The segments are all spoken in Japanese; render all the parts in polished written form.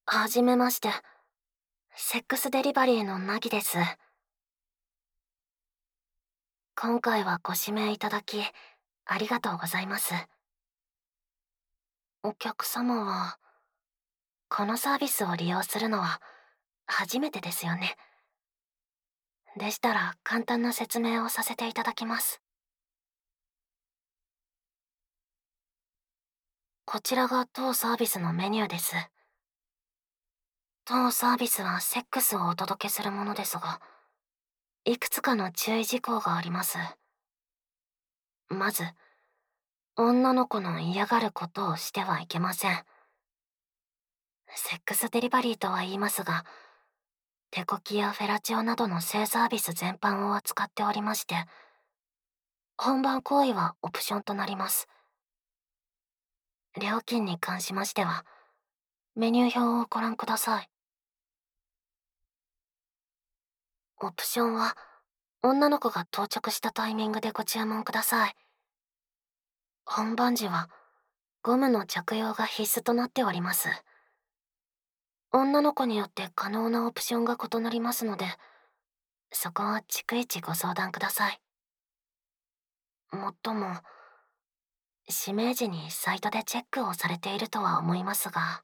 はじめまして。セックスデリバリーのナギです。今回はご指名いただき、ありがとうございます。お客様は、このサービスを利用するのは初めてですよね。でしたら簡単な説明をさせていただきます。こちらが当サービスのメニューです。当サービスはセックスをお届けするものですが、いくつかの注意事項があります。まず、女の子の嫌がることをしてはいけません。セックスデリバリーとは言いますが、手こきやフェラチオなどの性サービス全般を扱っておりまして、本番行為はオプションとなります。料金に関しましては、メニュー表をご覧ください。オプションは、女の子が到着したタイミングでご注文ください。本番時は、ゴムの着用が必須となっております。女の子によって可能なオプションが異なりますので、そこは逐一ご相談ください。もっとも、指名時にサイトでチェックをされているとは思いますが、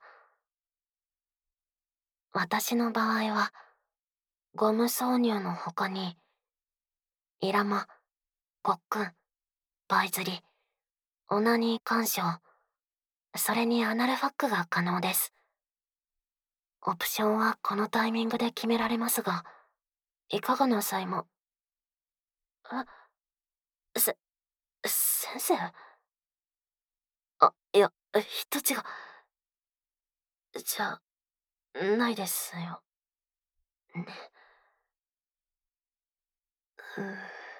私の場合は、ゴム挿入の他に、イラマ、ごっくん、バイ釣り、オナニー干渉、それにアナルファックが可能です。オプションはこのタイミングで決められますが、いかがなさいも。え、先生。いや、人違じゃないですよ。ね。うー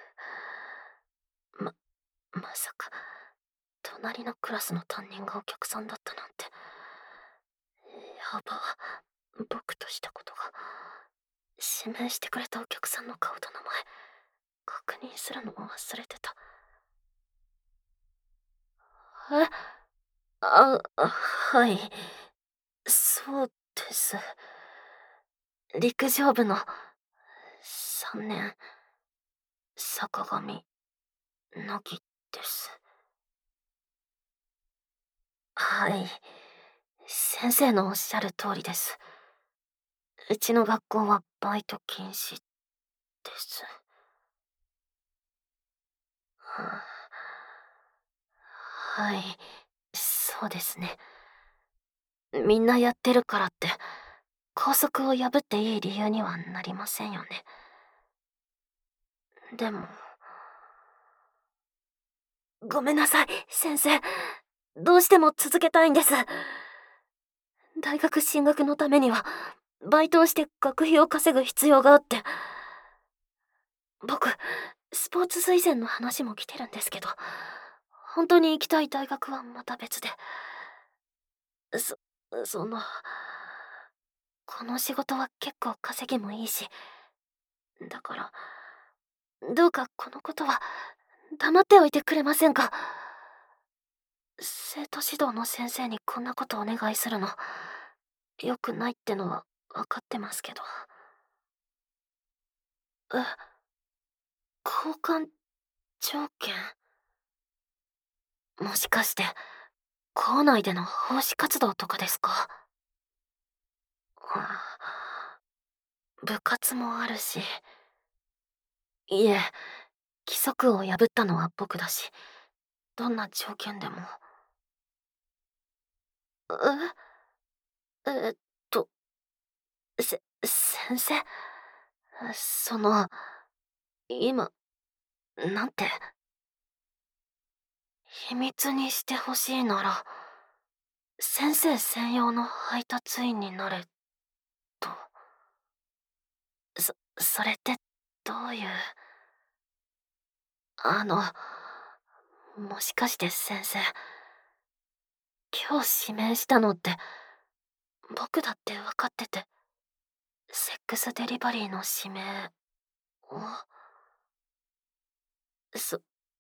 ま、まさか、隣のクラスの担任がお客さんだったなんて。やば。僕としたことが。指名してくれたお客さんの顔と名前、確認するのも忘れてた。えはい。そうです。陸上部の3年、坂上凪です。はい。先生のおっしゃる通りです。うちの学校はバイト禁止です。ははい、そうですね。みんなやってるからって、校則を破っていい理由にはなりませんよね。でも、ごめんなさい、先生。どうしても続けたいんです。大学進学のためには、バイトをして学費を稼ぐ必要があって。僕、スポーツ推薦の話も来てるんですけど、本当に行きたい大学はまた別で。そ、その、この仕事は結構稼ぎもいいし、だから、どうかこのことは黙っておいてくれませんか？生徒指導の先生にこんなことお願いするの、良くないってのは分かってますけど。え、交換条件？もしかして、校内での奉仕活動とかですか？部活もあるし、いえ、規則を破ったのは僕だし、どんな条件でも。ええっと、先生、今、なんて、秘密にしてほしいなら、先生専用の配達員になれ、と。それってどういう。あの、もしかして先生、今日指名したのって、僕だって分かってて、セックスデリバリーの指名を。そ、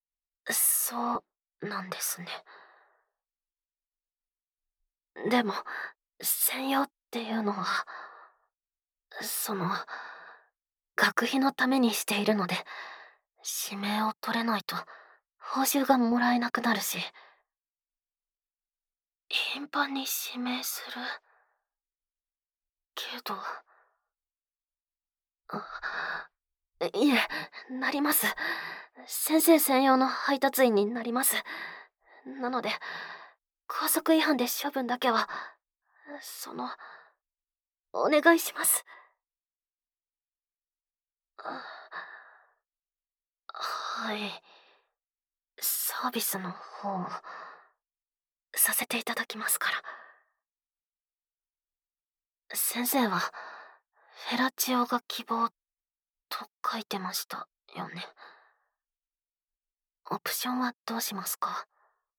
そうなんですね。でも、専用っていうのは、その、学費のためにしているので、指名を取れないと報酬がもらえなくなるし、頻繁に指名するけど、あ、いえ、なります。先生専用の配達員になります。なので、校則違反で処分だけは、お願いします。あ、はい。サービスの方をさせていただきますから。先生は、フェラチオが希望と書いてましたよね。オプションはどうしますか？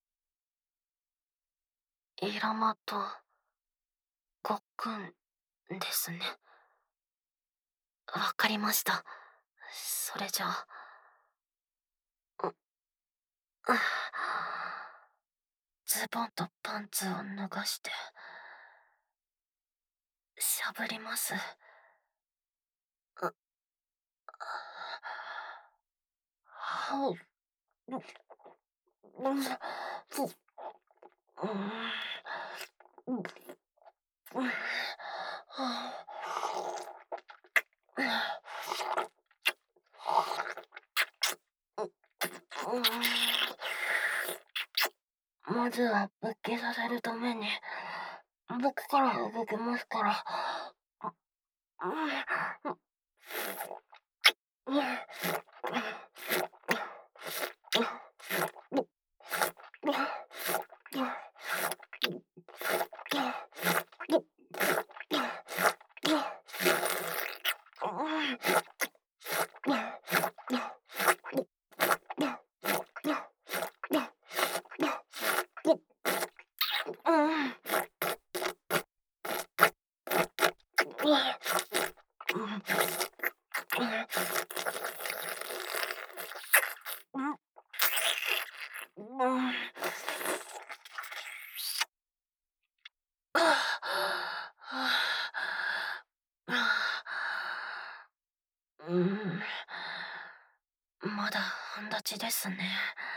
イラマとごっくんですね。わかりました。それじゃあ、うあズボンとパンツを脱がして、しゃぶります。う、はう、う、うん、うん、まずは復帰させるために、僕から動きますから。まだ半立ちですね。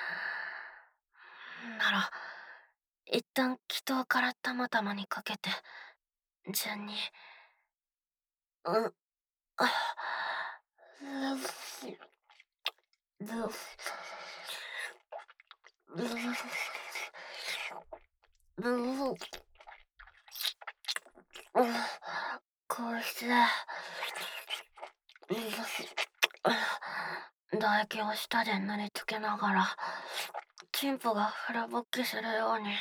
なら、一旦祈祷からたまたまにかけて、順に、うん、あ、こうして、唾液を舌で塗りつけながら、チンポが腹ぼっきするように、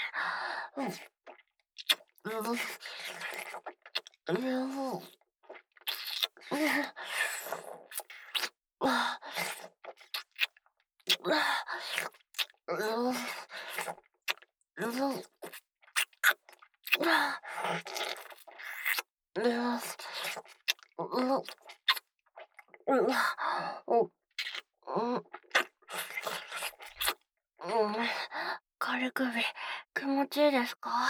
軽首、気持ちいいですか？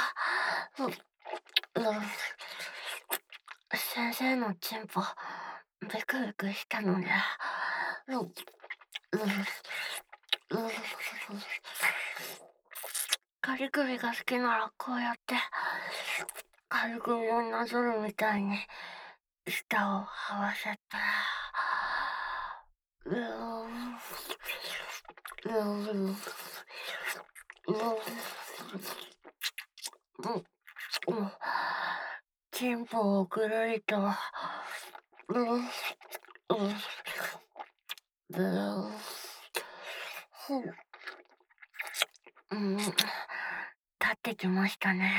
先生のチンポ、ビクビクしたので、仮首が好きならこうやって、仮首をなぞるみたいに、舌を合わせて、チンポをぐるりと、立ってきましたね。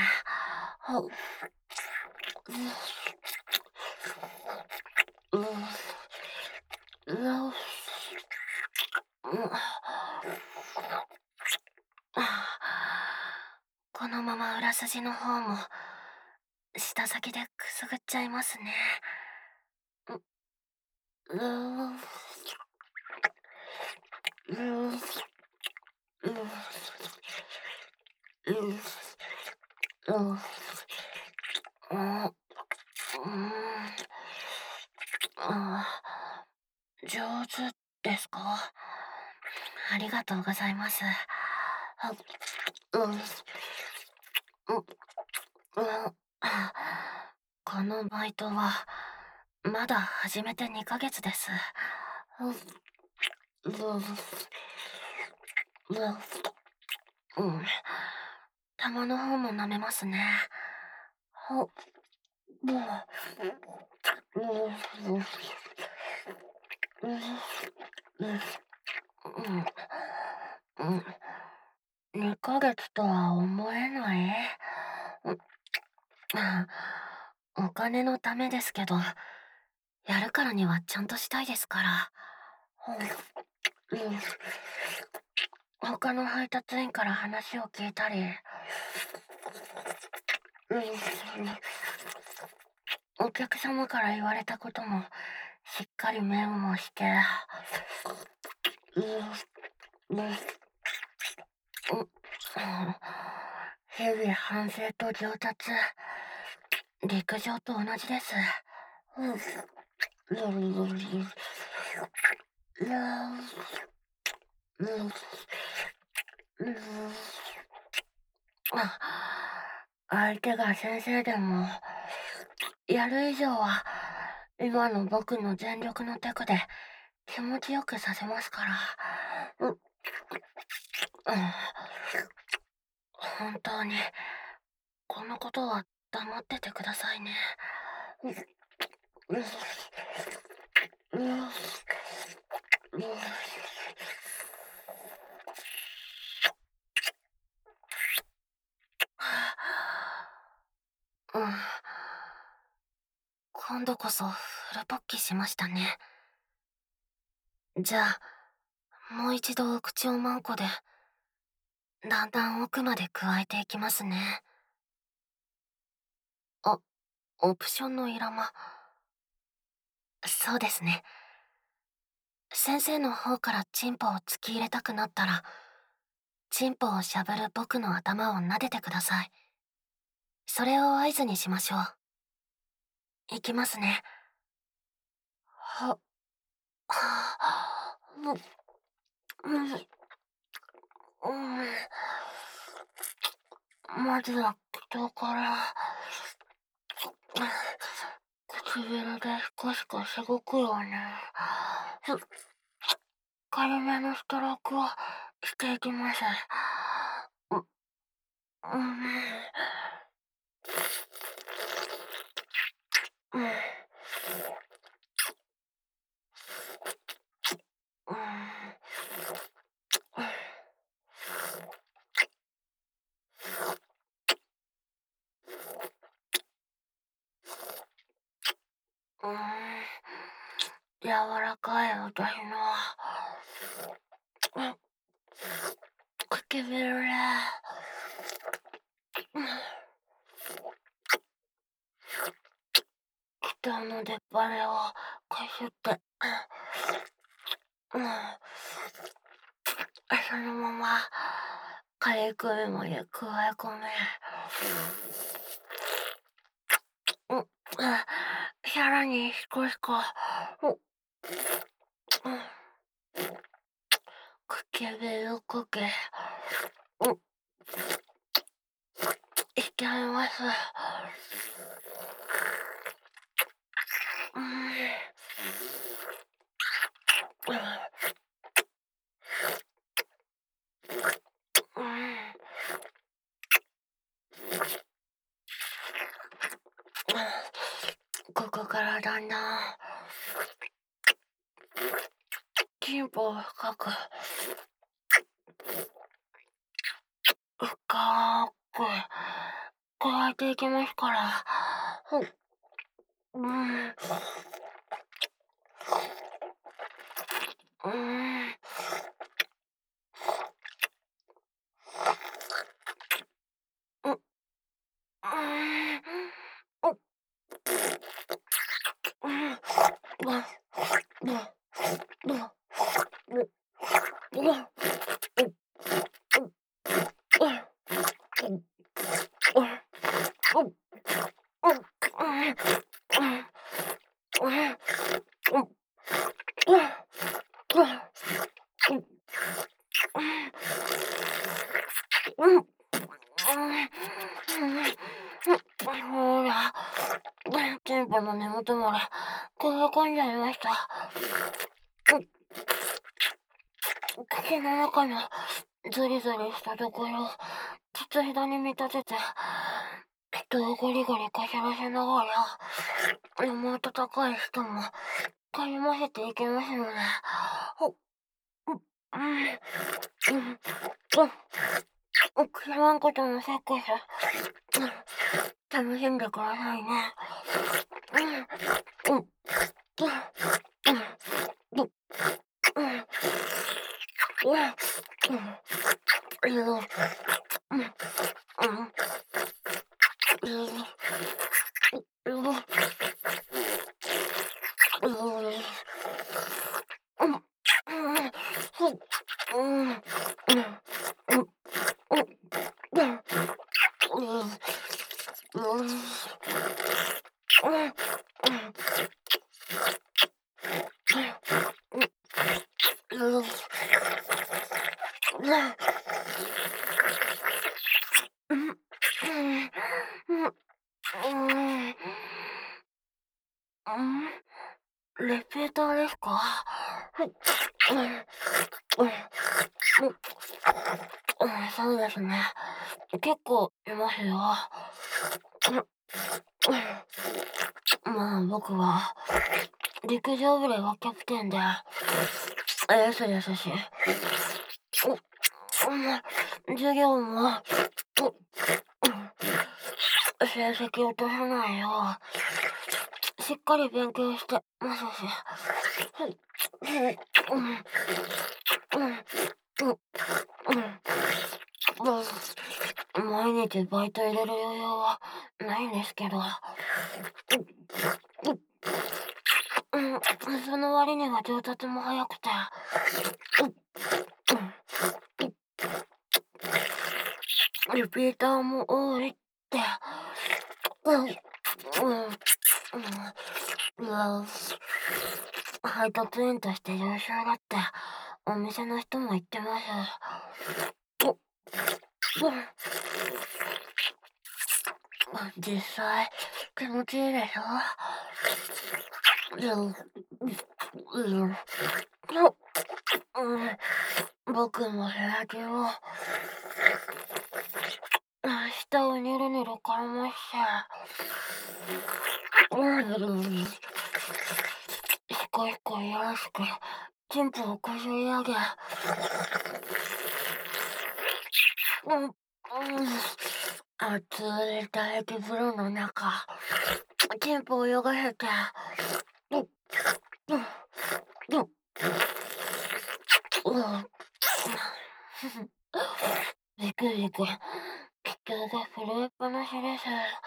このまま裏筋の方も舌先でくすぐっちゃいますね。うーうーうーうーですか？ありがとうございます。あ、うん、うん、うん、このバイトは、まだ始めて2ヶ月です。うん、うん、うん、うん、玉の方も舐めますね。ほ、もう、うん、うん、うん、うん、うん、2ヶ月とは思えない。うん、お金のためですけど、やるからにはちゃんとしたいですから。うん、うん、他の配達員から話を聞いたり、うん、お客様から言われたこともしっかりメモをして、うん、うん、うん、日々反省と上達、陸上と同じです。うん、うん、うん、うん、うん、あ、相手が先生でも、やる以上は、今の僕の全力のテクで気持ちよくさせますから。うん、うん、本当に、このことは黙っててくださいね。うん、うん、うん、うん、うん、今度こそフルポッキしましたね。じゃあ、もう一度お口をマンコで、だんだん奥まで加えていきますね。あ、オプションのイラマ。そうですね。先生の方からチンポを突き入れたくなったら、チンポをしゃぶる僕の頭を撫でてください。それを合図にしましょう。いきますね。は、は、も、うん、うん。まずは人から、唇で少しこしごくよね。軽めのストロークをしていきます。う、うん、うん、うん、うん、柔らかい私の、うん、唇で、うん、人の出っ張をこすって、うん、そのまま、かゆくみまで加え込め、うん、さらに少しか、うん、唇かけ、うん、いきます。うん、うん、うん、ここからだんだん、チンポを深く、深く、加えていきますから。うん、うん、うん、うん、うん、うん、 ほら、チンポの根元まで食い込んじゃいました。口の中のゾリゾリしたところを筒ひだに見立てて、人をゴリゴリかしらせながら、生温かい人もかりませていけますよね。うん、うん、くらわんことのセックス、楽しんでくださいね。うん、うん、うん、レペーターですか？そうですね。結構いますよ。まあ僕は陸上部ではキャプテンでエースですし、授業も成績落とさないようしっかり勉強してますし。毎日バイト入れる余裕はないんですけど、その割には上達も早くて、リピーターも多いって、配達員として優秀だってお店の人も言ってます。実際気持ちいいでしょ？僕も部屋中を舌をニョロニョロ絡まして、ひこひこいやらしくチンポをこすり上げ、熱い唾液風呂の中、チンポを泳がせて、ビクビク、気球が震えっぱなしです。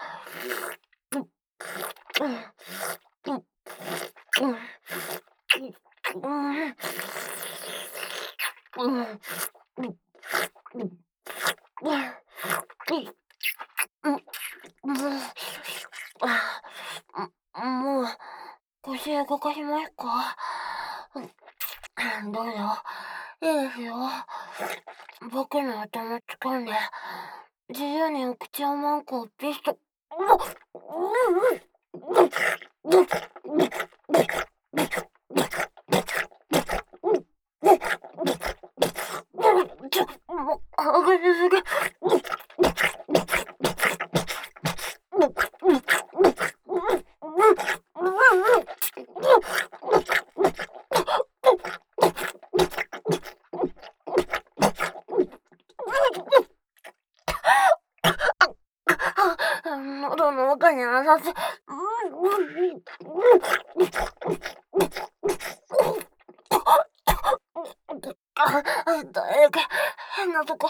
もう腰動かしますか？どうぞ、いいですよ。僕の頭掴んで、自由にお口をマンコをピスト。もう、激しすぎ。喉の奥にあさせ。誰か変なとこ。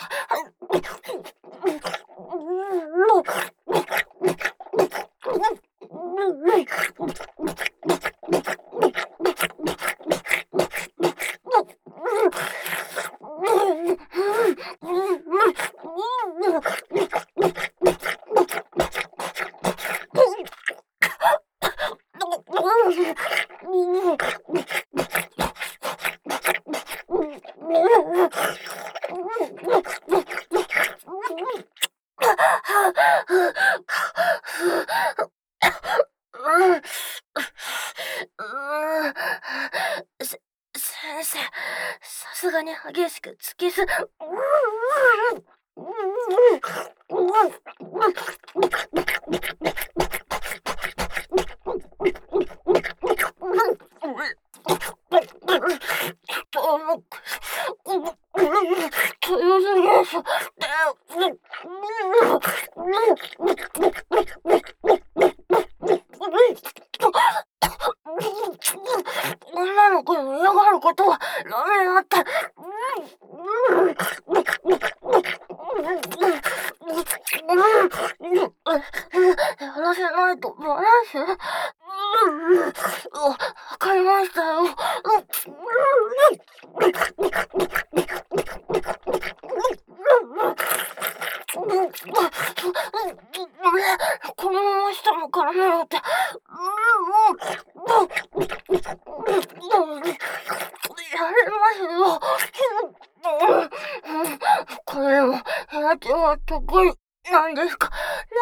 うん。先生、さすがに激しく突きす。強すぎです。女の子の嫌がることはダメだって。やらせないとバラす。わかりましたよ。このまま舌も絡めろって。やれますよ。これも部手は得意なんですか？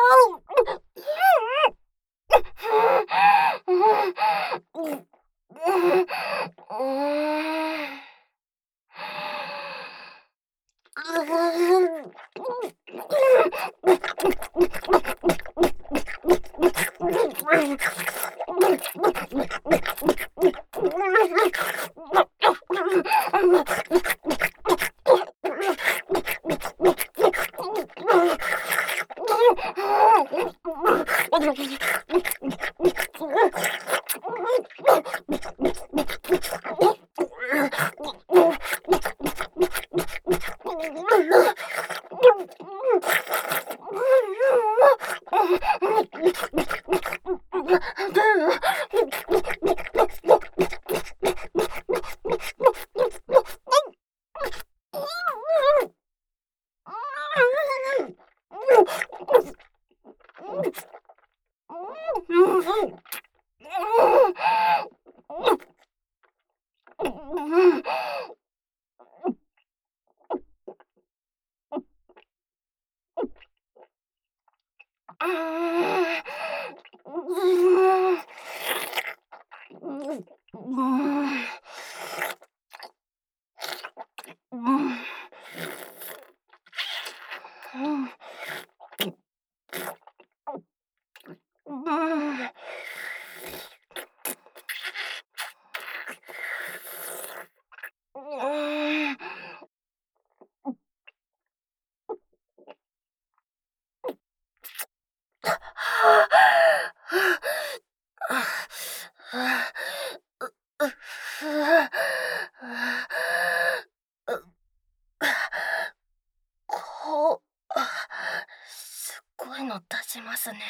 こう、すっごいの出しますね。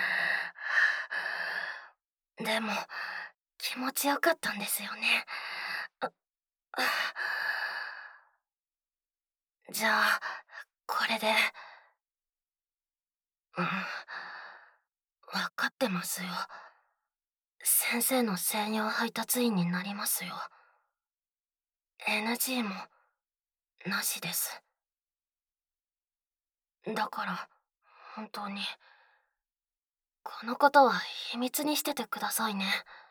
でも、気持ちよかったんですよね。じゃあ、これで、うん、わかってますよ。先生の専用配達員になりますよ。NG もなしです。だから、本当に、このことは秘密にしててくださいね。